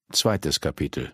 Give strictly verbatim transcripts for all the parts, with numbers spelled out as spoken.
Zweites Kapitel.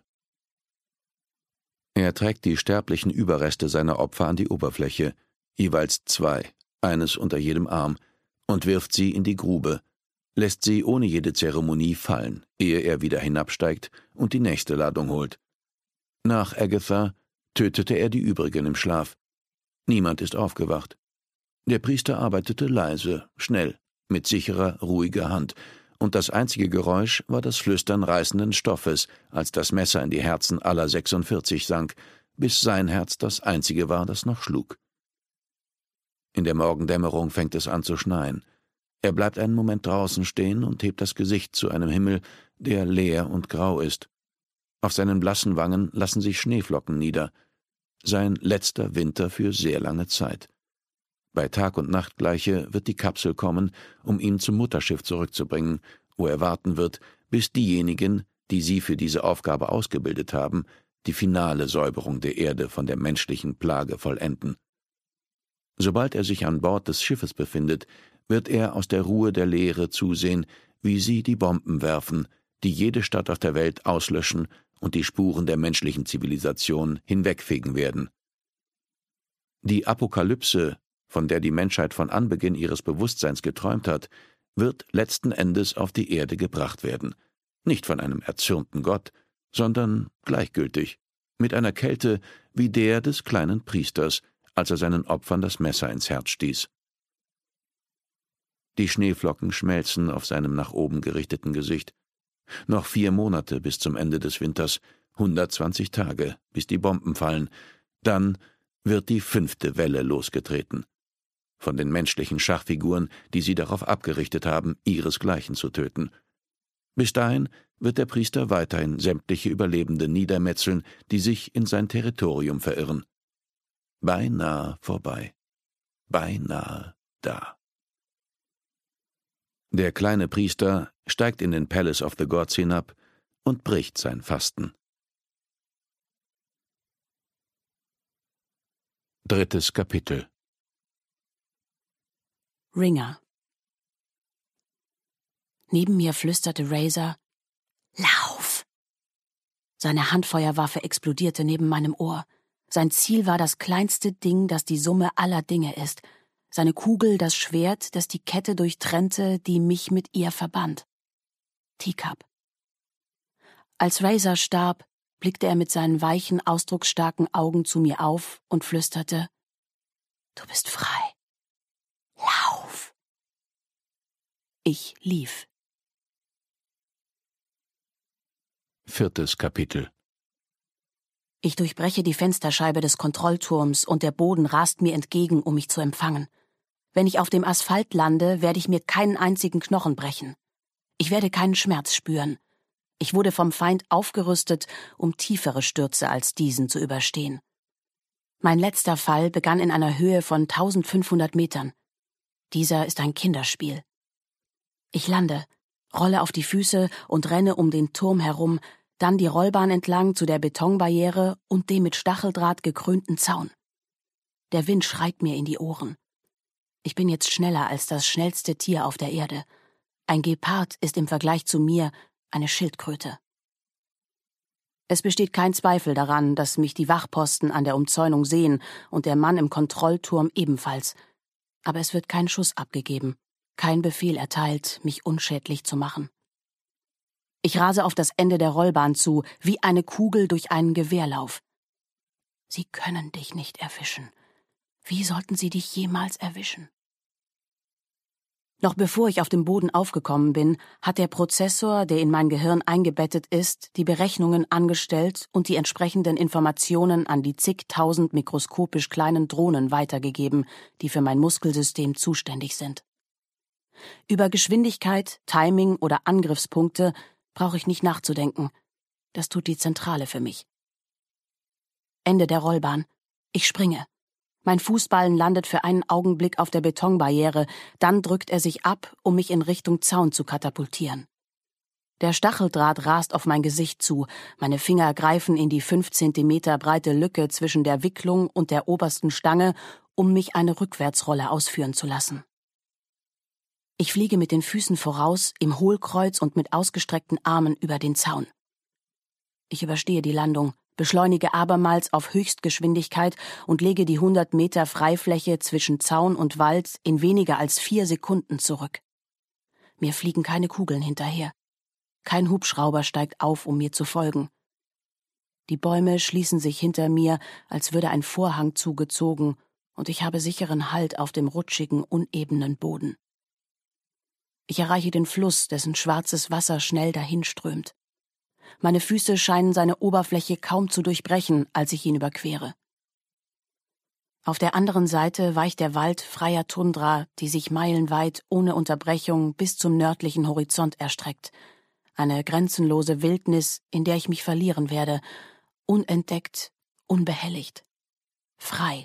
Er trägt die sterblichen Überreste seiner Opfer an die Oberfläche, jeweils zwei, eines unter jedem Arm, und wirft sie in die Grube, lässt sie ohne jede Zeremonie fallen, ehe er wieder hinabsteigt und die nächste Ladung holt. Nach Agatha tötete er die übrigen im Schlaf. Niemand ist aufgewacht. Der Priester arbeitete leise, schnell, mit sicherer, ruhiger Hand, und das einzige Geräusch war das Flüstern reißenden Stoffes, als das Messer in die Herzen aller sechsundvierzig sank, bis sein Herz das einzige war, das noch schlug. In der Morgendämmerung fängt es an zu schneien. Er bleibt einen Moment draußen stehen und hebt das Gesicht zu einem Himmel, der leer und grau ist. Auf seinen blassen Wangen lassen sich Schneeflocken nieder. Sein letzter Winter für sehr lange Zeit. Bei Tag- und Nachtgleiche wird die Kapsel kommen, um ihn zum Mutterschiff zurückzubringen, wo er warten wird, bis diejenigen, die sie für diese Aufgabe ausgebildet haben, die finale Säuberung der Erde von der menschlichen Plage vollenden. Sobald er sich an Bord des Schiffes befindet, wird er aus der Ruhe der Leere zusehen, wie sie die Bomben werfen, die jede Stadt auf der Welt auslöschen und die Spuren der menschlichen Zivilisation hinwegfegen werden. Die Apokalypse, von der die Menschheit von Anbeginn ihres Bewusstseins geträumt hat, wird letzten Endes auf die Erde gebracht werden. Nicht von einem erzürnten Gott, sondern gleichgültig, mit einer Kälte wie der des kleinen Priesters, als er seinen Opfern das Messer ins Herz stieß. Die Schneeflocken schmelzen auf seinem nach oben gerichteten Gesicht. Noch vier Monate bis zum Ende des Winters, hundertzwanzig Tage, bis die Bomben fallen. Dann wird die fünfte Welle losgetreten. Von den menschlichen Schachfiguren, die sie darauf abgerichtet haben, ihresgleichen zu töten. Bis dahin wird der Priester weiterhin sämtliche Überlebende niedermetzeln, die sich in sein Territorium verirren. Beinahe vorbei. Beinahe da. Der kleine Priester steigt in den Palace of the Gods hinab und bricht sein Fasten. Drittes Kapitel. Ringer. Neben mir flüsterte Razor, »Lauf!« Seine Handfeuerwaffe explodierte neben meinem Ohr. Sein Ziel war das kleinste Ding, das die Summe aller Dinge ist. Seine Kugel das Schwert, das die Kette durchtrennte, die mich mit ihr verband. Teacup. Als Razor starb, blickte er mit seinen weichen, ausdrucksstarken Augen zu mir auf und flüsterte, »Du bist frei. Lauf!« Ich lief. Viertes Kapitel. Ich durchbreche die Fensterscheibe des Kontrollturms und der Boden rast mir entgegen, um mich zu empfangen. Wenn ich auf dem Asphalt lande, werde ich mir keinen einzigen Knochen brechen. Ich werde keinen Schmerz spüren. Ich wurde vom Feind aufgerüstet, um tiefere Stürze als diesen zu überstehen. Mein letzter Fall begann in einer Höhe von eintausendfünfhundert Metern. Dieser ist ein Kinderspiel. Ich lande, rolle auf die Füße und renne um den Turm herum, dann die Rollbahn entlang zu der Betonbarriere und dem mit Stacheldraht gekrönten Zaun. Der Wind schreit mir in die Ohren. Ich bin jetzt schneller als das schnellste Tier auf der Erde. Ein Gepard ist im Vergleich zu mir eine Schildkröte. Es besteht kein Zweifel daran, dass mich die Wachposten an der Umzäunung sehen und der Mann im Kontrollturm ebenfalls. Aber es wird kein Schuss abgegeben, kein Befehl erteilt, mich unschädlich zu machen. Ich rase auf das Ende der Rollbahn zu, wie eine Kugel durch einen Gewehrlauf. Sie können dich nicht erwischen. Wie sollten sie dich jemals erwischen? Noch bevor ich auf dem Boden aufgekommen bin, hat der Prozessor, der in mein Gehirn eingebettet ist, die Berechnungen angestellt und die entsprechenden Informationen an die zigtausend mikroskopisch kleinen Drohnen weitergegeben, die für mein Muskelsystem zuständig sind. Über Geschwindigkeit, Timing oder Angriffspunkte brauche ich nicht nachzudenken. Das tut die Zentrale für mich. Ende der Rollbahn. Ich springe. Mein Fußballen landet für einen Augenblick auf der Betonbarriere, dann drückt er sich ab, um mich in Richtung Zaun zu katapultieren. Der Stacheldraht rast auf mein Gesicht zu, meine Finger greifen in die fünf Zentimeter breite Lücke zwischen der Wicklung und der obersten Stange, um mich eine Rückwärtsrolle ausführen zu lassen. Ich fliege mit den Füßen voraus, im Hohlkreuz und mit ausgestreckten Armen über den Zaun. Ich überstehe die Landung, beschleunige abermals auf Höchstgeschwindigkeit und lege die hundert Meter Freifläche zwischen Zaun und Wald in weniger als vier Sekunden zurück. Mir fliegen keine Kugeln hinterher. Kein Hubschrauber steigt auf, um mir zu folgen. Die Bäume schließen sich hinter mir, als würde ein Vorhang zugezogen, und ich habe sicheren Halt auf dem rutschigen, unebenen Boden. Ich erreiche den Fluss, dessen schwarzes Wasser schnell dahinströmt. Meine Füße scheinen seine Oberfläche kaum zu durchbrechen, als ich ihn überquere. Auf der anderen Seite weicht der Wald freier Tundra, die sich meilenweit ohne Unterbrechung bis zum nördlichen Horizont erstreckt. Eine grenzenlose Wildnis, in der ich mich verlieren werde, unentdeckt, unbehelligt, frei.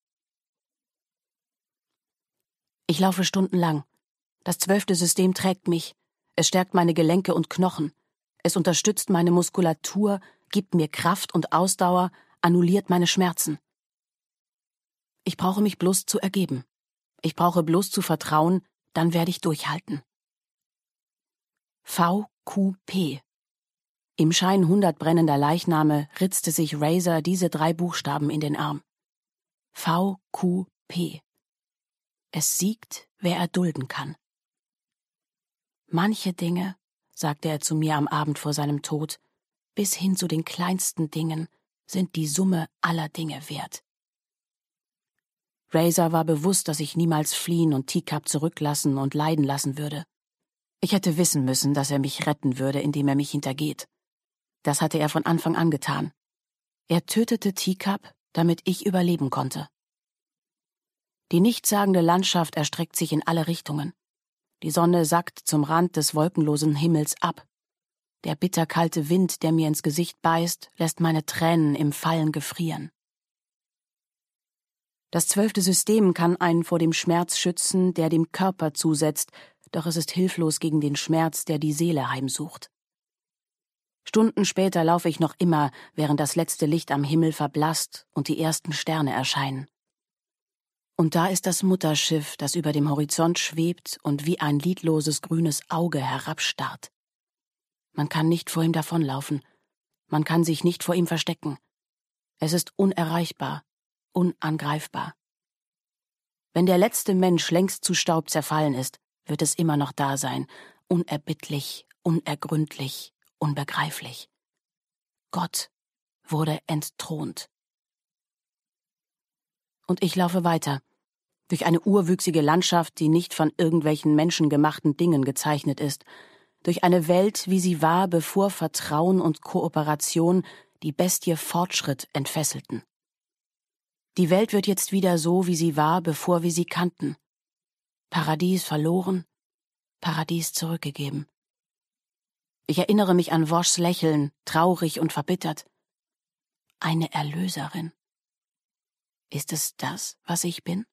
Ich laufe stundenlang. Das zwölfte System trägt mich. Es stärkt meine Gelenke und Knochen. Es unterstützt meine Muskulatur, gibt mir Kraft und Ausdauer, annulliert meine Schmerzen. Ich brauche mich bloß zu ergeben. Ich brauche bloß zu vertrauen, dann werde ich durchhalten. V Q P. Im Schein hundert brennender Leichname ritzte sich Razor diese drei Buchstaben in den Arm. V Q P. Es siegt, wer erdulden kann. Manche Dinge, sagte er zu mir am Abend vor seinem Tod, bis hin zu den kleinsten Dingen, sind die Summe aller Dinge wert. Razor war bewusst, dass ich niemals fliehen und Teacup zurücklassen und leiden lassen würde. Ich hätte wissen müssen, dass er mich retten würde, indem er mich hintergeht. Das hatte er von Anfang an getan. Er tötete Teacup, damit ich überleben konnte. Die nichtssagende Landschaft erstreckt sich in alle Richtungen. Die Sonne sackt zum Rand des wolkenlosen Himmels ab. Der bitterkalte Wind, der mir ins Gesicht beißt, lässt meine Tränen im Fallen gefrieren. Das zwölfte System kann einen vor dem Schmerz schützen, der dem Körper zusetzt, doch es ist hilflos gegen den Schmerz, der die Seele heimsucht. Stunden später laufe ich noch immer, während das letzte Licht am Himmel verblasst und die ersten Sterne erscheinen. Und da ist das Mutterschiff, das über dem Horizont schwebt und wie ein lidloses grünes Auge herabstarrt. Man kann nicht vor ihm davonlaufen. Man kann sich nicht vor ihm verstecken. Es ist unerreichbar, unangreifbar. Wenn der letzte Mensch längst zu Staub zerfallen ist, wird es immer noch da sein, unerbittlich, unergründlich, unbegreiflich. Gott wurde entthront. Und ich laufe weiter, durch eine urwüchsige Landschaft, die nicht von irgendwelchen menschengemachten Dingen gezeichnet ist, durch eine Welt, wie sie war, bevor Vertrauen und Kooperation die Bestie Fortschritt entfesselten. Die Welt wird jetzt wieder so, wie sie war, bevor wir sie kannten. Paradies verloren, Paradies zurückgegeben. Ich erinnere mich an Voshs Lächeln, traurig und verbittert. Eine Erlöserin. Ist es das, was ich bin?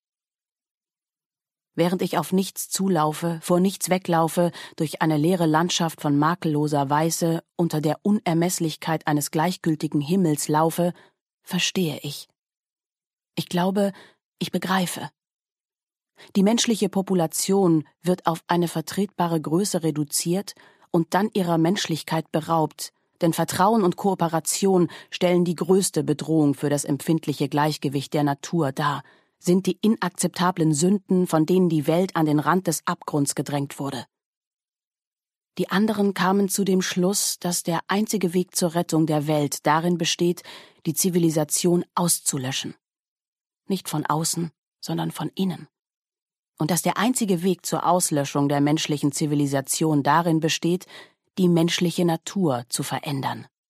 Während ich auf nichts zulaufe, vor nichts weglaufe, durch eine leere Landschaft von makelloser Weiße, unter der Unermesslichkeit eines gleichgültigen Himmels laufe, verstehe ich. Ich glaube, ich begreife. Die menschliche Population wird auf eine vertretbare Größe reduziert und dann ihrer Menschlichkeit beraubt, denn Vertrauen und Kooperation stellen die größte Bedrohung für das empfindliche Gleichgewicht der Natur dar, sind die inakzeptablen Sünden, von denen die Welt an den Rand des Abgrunds gedrängt wurde. Die anderen kamen zu dem Schluss, dass der einzige Weg zur Rettung der Welt darin besteht, die Zivilisation auszulöschen. Nicht von außen, sondern von innen. Und dass der einzige Weg zur Auslöschung der menschlichen Zivilisation darin besteht, die menschliche Natur zu verändern.